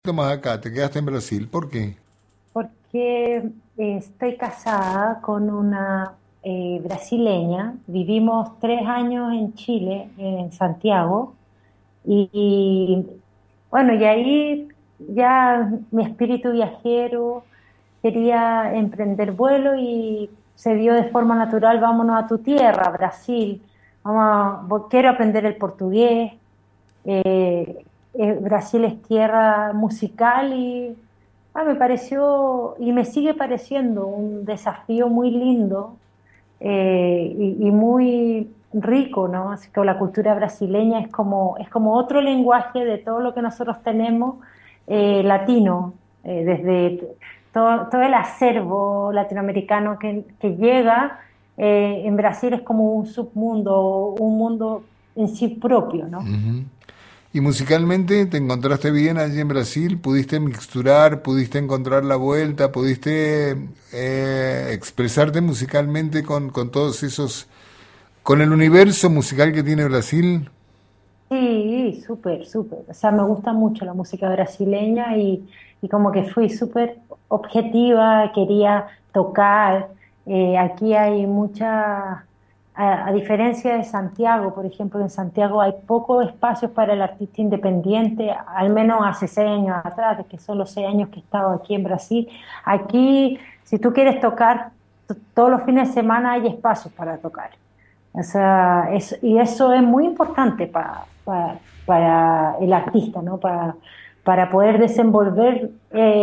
Más acá, te quedaste en Brasil, ¿por qué? Porque estoy casada con una brasileña. Vivimos 3 años en Chile, en Santiago, y bueno, y ahí ya mi espíritu viajero quería emprender vuelo y se dio de forma natural, vámonos a tu tierra, Brasil. Quiero aprender el portugués. Brasil es tierra musical y me pareció y me sigue pareciendo un desafío muy lindo, y muy rico, ¿no? Así que la cultura brasileña es como otro lenguaje de todo lo que nosotros tenemos, latino, desde todo el acervo latinoamericano que llega. En Brasil es como un submundo, un mundo en sí propio, ¿no? Ujú. ¿Y musicalmente te encontraste bien allí en Brasil? ¿Pudiste mixturar? ¿Pudiste encontrar la vuelta? ¿Pudiste expresarte musicalmente con todos esos, con el universo musical que tiene Brasil? Sí, súper, súper. O sea, me gusta mucho la música brasileña y como que fui súper objetiva, quería tocar. Aquí hay a diferencia de Santiago, por ejemplo, en Santiago hay pocos espacios para el artista independiente, al menos hace 6 años atrás, que son los 6 años que he estado aquí en Brasil. Aquí, si tú quieres tocar, todos los fines de semana hay espacios para tocar. O sea, y eso es muy importante para el artista, ¿no? Para poder desenvolver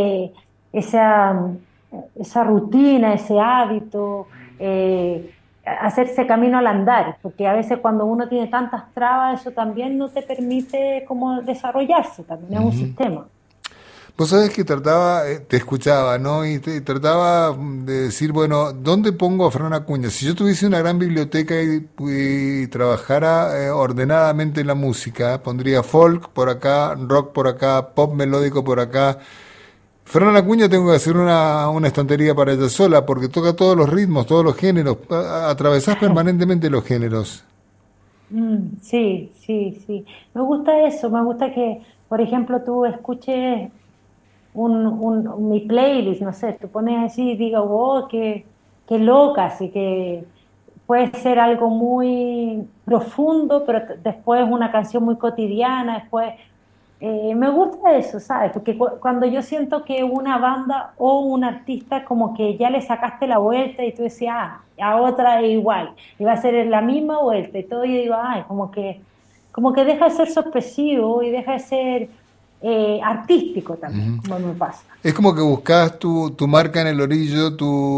esa rutina, ese hábito, hacerse camino al andar, porque a veces cuando uno tiene tantas trabas, eso también no te permite como desarrollarse, también es un Ujú. sistema. Vos sabés que trataba, te escuchaba, ¿no? Y trataba de decir, bueno, ¿dónde pongo a Fran Acuña? Si yo tuviese una gran biblioteca y trabajara ordenadamente en la música, pondría folk por acá, rock por acá, pop melódico por acá. Fran Acuña tengo que hacer una estantería para ella sola, porque toca todos los ritmos, todos los géneros, atravesás permanentemente los géneros. Sí, sí, sí. Me gusta eso, me gusta que, por ejemplo, tú escuches mi playlist, no sé, tú pones así y digo, wow, qué loca, así que puede ser algo muy profundo, pero después una canción muy cotidiana, después me gusta eso, ¿sabes? Porque cuando yo siento que una banda o un artista como que ya le sacaste la vuelta y tú decías, a otra es igual, y va a ser la misma vuelta y todo, yo digo, ay, como que deja de ser sorpresivo y deja de ser artístico también, como me pasa. Es como que buscas tu marca en el orillo,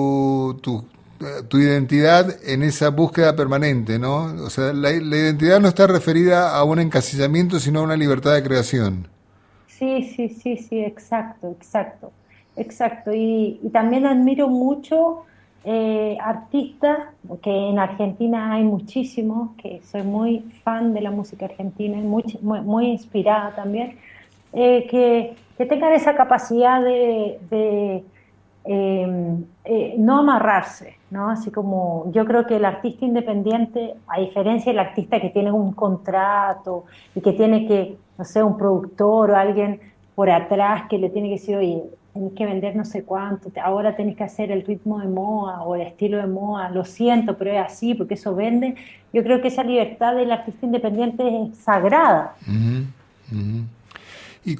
tu identidad en esa búsqueda permanente, ¿no? O sea, la identidad no está referida a un encasillamiento, sino a una libertad de creación. Sí, sí, sí, sí, exacto, exacto, exacto. Y también admiro mucho artistas, que en Argentina hay muchísimos, que soy muy fan de la música argentina y muy inspirada también, que tengan esa capacidad de no amarrarse, ¿no? Así como yo creo que el artista independiente, a diferencia del artista que tiene un contrato y que tiene que, no sé, un productor o alguien por atrás que le tiene que decir, oye, tenés que vender no sé cuánto, ahora tenés que hacer el ritmo de moda o el estilo de moda, lo siento, pero es así porque eso vende. Yo creo que esa libertad del artista independiente es sagrada. Ujú, ujú. ¿Y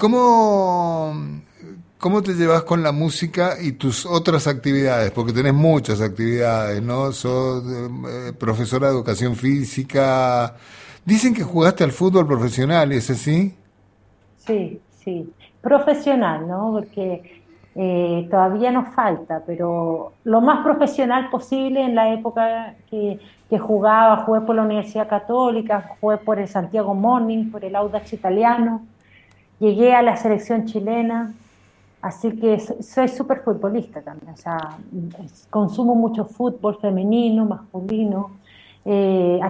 cómo te llevas con la música y tus otras actividades? Porque tenés muchas actividades, ¿no? Sos profesora de educación física. Dicen que jugaste al fútbol profesional, ¿es así? Sí, sí. Profesional, ¿no? Porque todavía nos falta, pero lo más profesional posible en la época que jugaba, jugué por la Universidad Católica, jugué por el Santiago Morning, por el Audax Italiano, llegué a la selección chilena, así que soy súper futbolista también, o sea, consumo mucho fútbol femenino, masculino,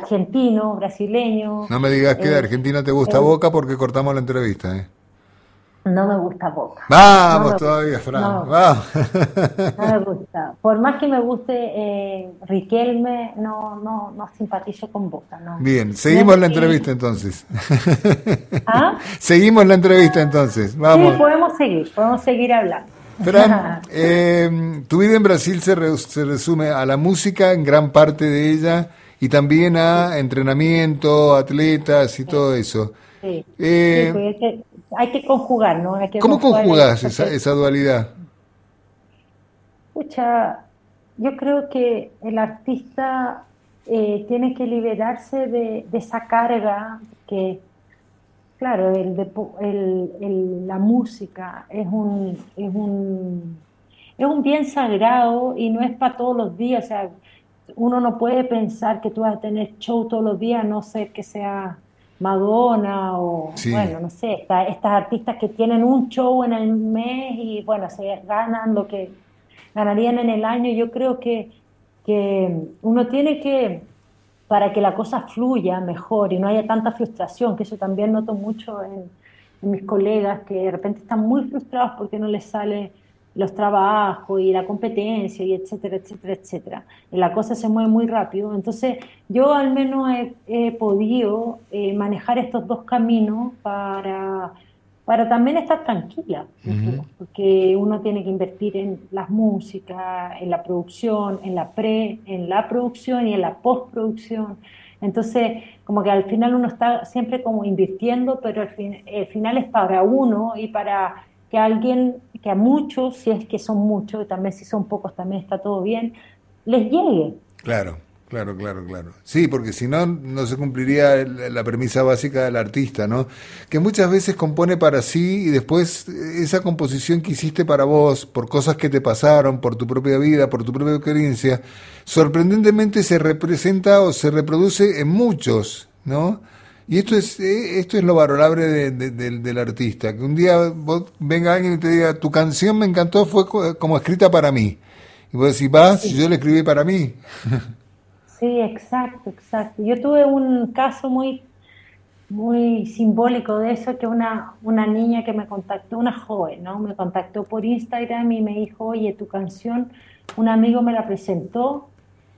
argentino, brasileño. No me digas que de eh, Argentina te gusta eu- Boca porque cortamos la entrevista, ¿eh? No me gusta Boca. No Vamos me gusta. todavía, Fran, No, vamos. no me gusta. Por más que me guste Riquelme, no simpatizo con Boca. No, Bien, no es seguimos la entrevista mi... entonces. ¿Ah? Seguimos la entrevista entonces, Sí, vamos. podemos seguir hablando. Fran, tu vida en Brasil se resume a la música en gran parte de ella y también a entrenamiento, atletas y todo eso. Sí, sí, Eh, porque hay que conjugar, ¿no? Hay que ¿Cómo conjugar conjugás porque, esa dualidad? escucha, yo creo que el artista tiene que liberarse de esa carga que, claro, la música es un bien sagrado y no es para todos los días. O sea, uno no puede pensar que tú vas a tener show todos los días, a no ser que sea Madonna o, Sí, bueno, no sé, estas artistas que tienen un show en el mes y, bueno, se ganan lo que ganarían en el año. Yo creo que uno tiene que, para que la cosa fluya mejor y no haya tanta frustración, que eso también noto mucho en mis colegas que de repente están muy frustrados porque no les sale los trabajos y la competencia y etcétera, etcétera, etcétera. Y la cosa se mueve muy rápido. Entonces, yo al menos he podido manejar estos dos caminos para también estar tranquila, ujú, porque uno tiene que invertir en la música, en la producción, en la producción y en la postproducción. Entonces, como que al final uno está siempre como invirtiendo, pero el final es para uno y para que alguien, que a muchos, si es que son muchos, y también si son pocos también está todo bien, les llegue. claro, claro, claro, claro. Sí, porque si no, no se cumpliría la premisa básica del artista, ¿no? Que muchas veces compone para sí y después esa composición que hiciste para vos, por cosas que te pasaron, por tu propia vida, por tu propia experiencia, sorprendentemente se representa o se reproduce en muchos, ¿no? Y esto es lo valorable del artista, que un día venga alguien y te diga, tu canción me encantó, fue como escrita para mí. Y vos decís, vas, Sí, yo la escribí para mí. sí, exacto, exacto. Yo tuve un caso muy simbólico de eso, que una niña que me contactó, una joven, ¿no? Me contactó por Instagram y me dijo, oye, tu canción, un amigo me la presentó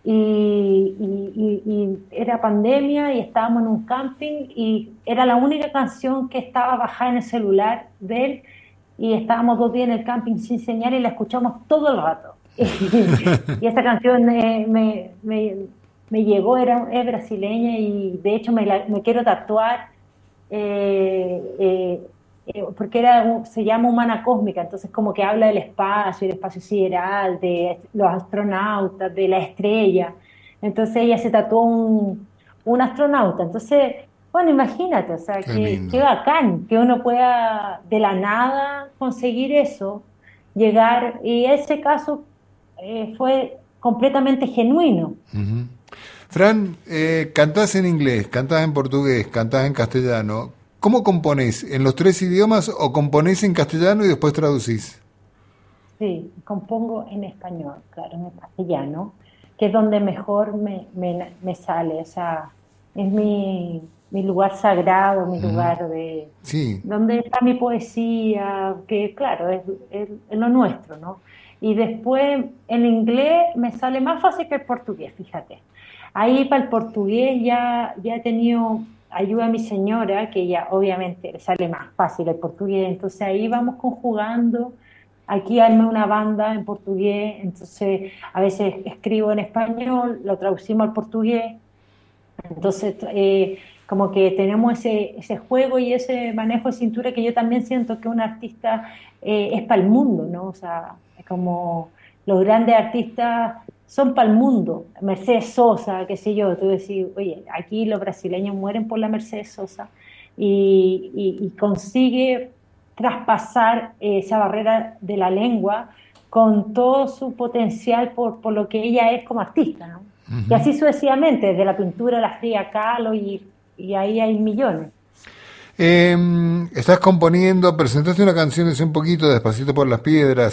y era pandemia y estábamos en un camping y era la única canción que estaba bajada en el celular de él y estábamos 2 días en el camping sin señal y la escuchamos todo el rato. Y esta canción me llegó, es brasileña y de hecho me quiero tatuar eh, eh, porque se llama Humana Cósmica, entonces como que habla del espacio, el espacio sideral, de los astronautas, de la estrella. Entonces ella se tatuó un astronauta. Entonces, bueno, imagínate, o sea, Qué qué lindo. bacán que uno pueda de la nada conseguir eso, llegar, y ese caso fue completamente genuino. Ujú. Fran, cantás en inglés, cantás en portugués, cantás en castellano. ¿Cómo componés? ¿En los tres idiomas o componés en castellano y después traducís? Sí, compongo en español, claro, en el castellano, que es donde mejor me sale, o sea, es mi lugar sagrado, mi Ujú. lugar de, Sí. donde está mi poesía, que claro, es lo nuestro, ¿no? Y después en inglés me sale más fácil que el portugués, fíjate. Ahí para el portugués ya he tenido ayuda a mi señora, que ya obviamente le sale más fácil el portugués, entonces ahí vamos conjugando. Aquí armé una banda en portugués, entonces a veces escribo en español, lo traducimos al portugués, entonces como que tenemos ese juego y ese manejo de cintura que yo también siento que un artista es para el mundo, ¿no? O sea, es como los grandes artistas son para el mundo. Mercedes Sosa, qué sé yo, tú decís, oye, aquí los brasileños mueren por la Mercedes Sosa y consigue traspasar esa barrera de la lengua con todo su potencial por lo que ella es como artista, ¿no? Y Ujú. así sucesivamente, desde la pintura, la fría Kahlo y ahí hay millones. Estás componiendo, presentaste una canción hace un poquito, Despacito por las Piedras.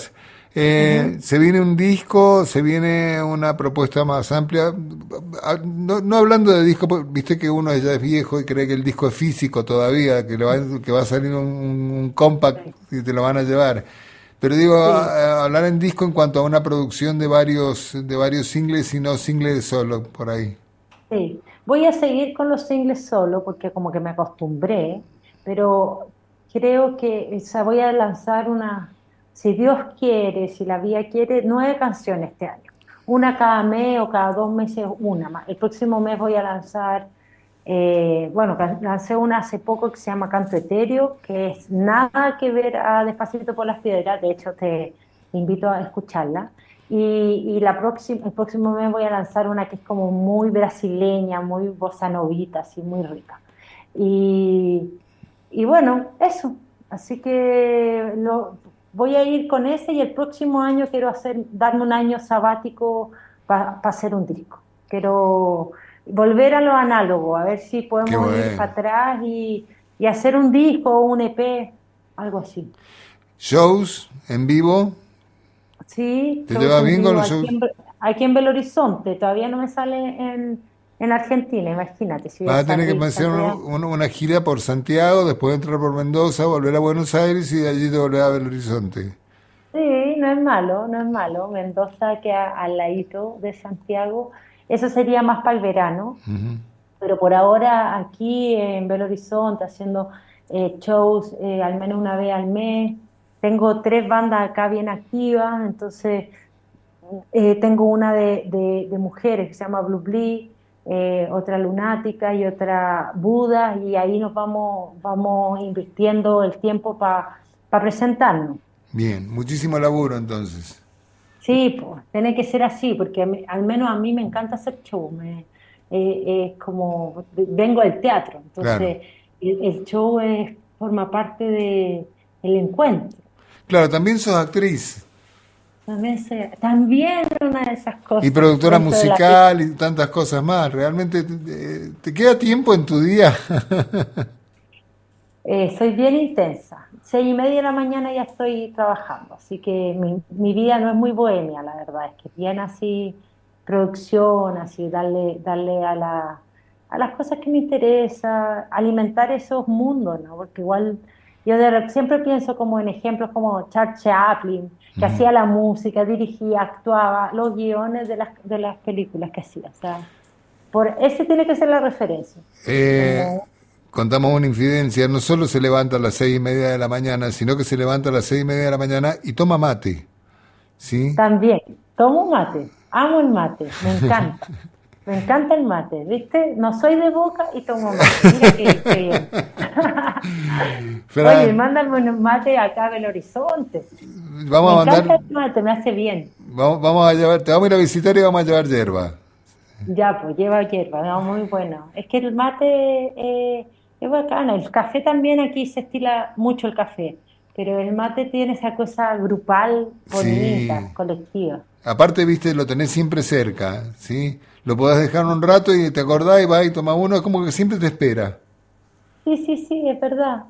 Ujú. Se viene un disco, se viene una propuesta más amplia. No, no hablando de disco, porque viste que uno ya es viejo y cree que el disco es físico todavía, que va a salir un compact Sí, y te lo van a llevar. Pero digo, sí, hablar en disco en cuanto a una producción de varios singles y no singles solo por ahí. sí. Voy a seguir con los singles solo porque como que me acostumbré, pero creo que, o sea, voy a lanzar si Dios quiere, si la vida quiere, 9 canciones este año. Una cada mes o cada 2 meses, una más. El próximo mes voy a lanzar, bueno, lancé una hace poco que se llama Canto Etéreo, que es nada que ver a Despacito por las Piedras, de hecho te invito a escucharla. Y el próximo mes voy a lanzar una que es como muy brasileña, muy bossa novita, así muy rica. Y, y bueno, eso. Así que voy a ir con ese y el próximo año quiero darme un año sabático para hacer un disco. Quiero volver a lo análogo, a ver si Qué podemos ir bueno. para atrás y hacer un disco o un EP, algo así. Shows en vivo, Sí, ¿te shows llevas en bien con vivo los shows? aquí en Belo Horizonte. Todavía no me sale en Argentina, imagínate, si voy a Vas a tener que salir, hacer saldría. una gira por Santiago, después entrar por Mendoza, volver a Buenos Aires y de allí te volver a Belo Horizonte. Sí, no es malo, no es malo. Mendoza queda al ladito de Santiago. Eso sería más para el verano, Ujú. pero por ahora aquí en Belo Horizonte haciendo shows al menos una vez al mes. Tengo 3 bandas acá bien activas, entonces tengo una de mujeres que se llama Blue Blee, otra Lunática y otra Buda, y ahí vamos invirtiendo el tiempo para presentarnos. Bien, muchísimo laburo entonces. Sí, pues, tiene que ser así, porque al menos a mí me encanta hacer show. Es como, vengo del teatro, Claro. entonces el show forma parte del encuentro. Claro, también sos actriz También una de esas y cosas productora dentro de la musical y tantas cosas más. ¿Realmente te queda tiempo en tu día? Soy bien intensa. 6:30 de la mañana ya estoy trabajando, así que mi vida no es muy bohemia, la verdad, es que bien así producción, así darle a las cosas que me interesan, alimentar esos mundos, ¿no? Porque igual siempre pienso como en ejemplos como Charles Chaplin, que Ujú. hacía la música, dirigía, actuaba, los guiones de las películas que hacía. O sea, ese tiene que ser la referencia. Eh, Como Contamos una infidencia, no solo se levanta a las 6:30 de la mañana, sino que se levanta a las 6:30 de la mañana y toma mate, ¿sí? también, tomo mate, amo el mate, me encanta el mate, ¿viste? No soy de Boca y tomo mate, mira qué bien. Oye, Fran, mándame un mate acá a Belo Horizonte. vamos Me a mandar, encanta el mate, me hace bien. vamos a llevar, te vamos a ir a visitar y vamos a llevar yerba. Ya, pues lleva hierba, no, muy bueno. Es que el mate es bacano, el café también aquí se estila mucho el café, pero el mate tiene esa cosa grupal, Sí. bonita, colectiva. Aparte, viste, lo tenés siempre cerca, ¿sí? Lo podés dejar un rato y te acordás y vas y tomás uno, es como que siempre te espera. Sí, sí, sí, es verdad.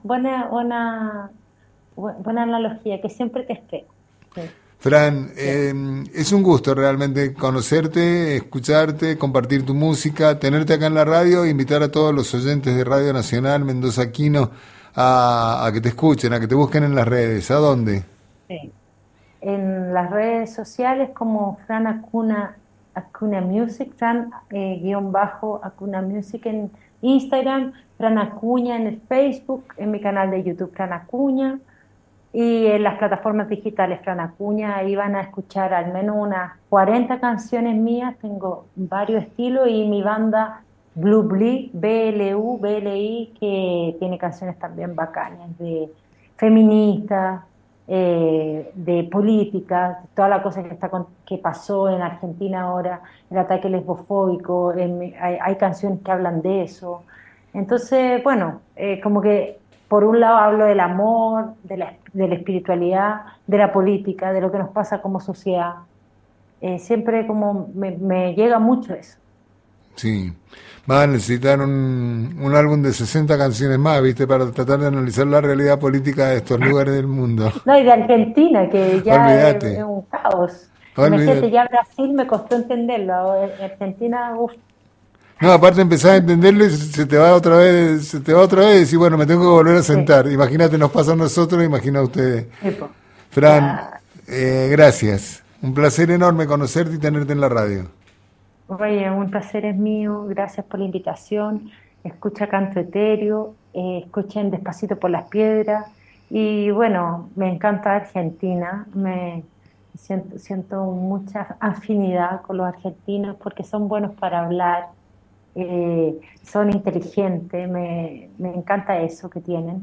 Buena analogía, que siempre te espero. Sí, Fran, sí. es un gusto realmente conocerte, escucharte, compartir tu música, tenerte acá en la radio, invitar a todos los oyentes de Radio Nacional Mendoza Aquino a que te escuchen, a que te busquen en las redes. ¿A dónde? Sí. En las redes sociales como Fran Acuna Music, Fran guión bajo Acuna Music en Instagram, Fran Acuña en el Facebook, en mi canal de YouTube Fran Acuña y en las plataformas digitales Fran Acuña, ahí van a escuchar al menos unas 40 canciones mías, tengo varios estilos y mi banda Blue Blee, BLI, que tiene canciones también bacanas de feministas, de política, toda la cosa que pasó en Argentina ahora, el ataque lesbofóbico, hay canciones que hablan de eso. Entonces, bueno, como que por un lado hablo del amor, de la espiritualidad, de la política, de lo que nos pasa como sociedad. Siempre como me llega mucho eso. Sí. Va a necesitar un álbum de 60 canciones más, ¿viste? Para tratar de analizar la realidad política de estos lugares del mundo. No, y de Argentina, que ya es Olvídate, un caos. Imagínate, olvídate. ya Brasil me costó entenderlo. Argentina, uff, No, aparte empezás a entenderlo y se te va otra vez, se te va otra vez y decís, bueno, me tengo que volver a sí, sentar. Imagínate, nos pasa a nosotros, imagina a ustedes. sí, po. Fran, Ya. gracias. Un placer enorme conocerte y tenerte en la radio. Oye, un placer es mío, gracias por la invitación. Escucha Canto Etéreo, escuchen Despacito por las Piedras. Y bueno, me encanta Argentina, siento mucha afinidad con los argentinos porque son buenos para hablar, son inteligentes, me encanta eso que tienen.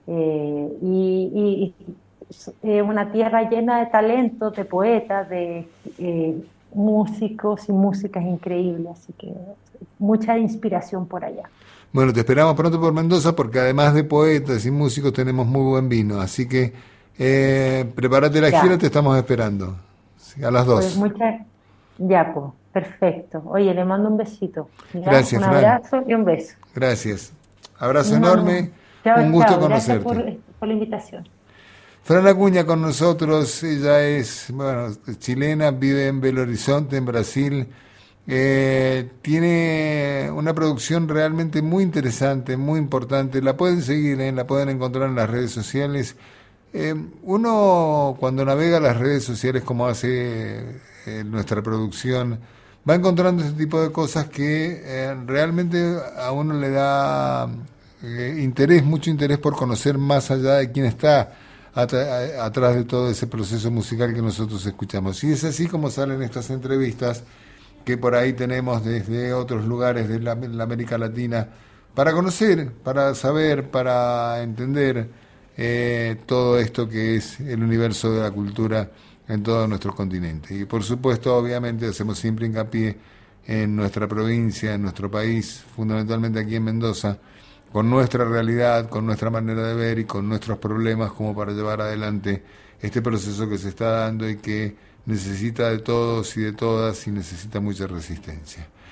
Y es una tierra llena de talentos, de poetas, de músicos y músicas increíbles, así que mucha inspiración por allá. Bueno, te esperamos pronto por Mendoza porque además de poetas y músicos tenemos muy buen vino. Así que prepárate la gira, Ya, te estamos esperando. Sí, a las pues 2. muchas, ya, pues, perfecto. Oye, le mando un besito, ¿ya? Gracias, Un Fran. abrazo y un beso. Gracias. Abrazo No, no. enorme. Un Chao, gusto chao. Gracias conocerte. por la invitación. Fran Acuña con nosotros, ella es, bueno, chilena, vive en Belo Horizonte, en Brasil. Tiene una producción realmente muy interesante, muy importante. La pueden seguir, la pueden encontrar en las redes sociales. Uno cuando navega las redes sociales como hace nuestra producción, va encontrando ese tipo de cosas que realmente a uno le da interés, mucho interés por conocer más allá de quién está atrás de todo ese proceso musical que nosotros escuchamos. Y es así como salen estas entrevistas que por ahí tenemos desde otros lugares de la América Latina para conocer, para saber, para entender todo esto que es el universo de la cultura en todo nuestro continente. Y por supuesto, obviamente, hacemos siempre hincapié en nuestra provincia, en nuestro país, fundamentalmente aquí en Mendoza, con nuestra realidad, con nuestra manera de ver y con nuestros problemas como para llevar adelante este proceso que se está dando y que necesita de todos y de todas y necesita mucha resistencia.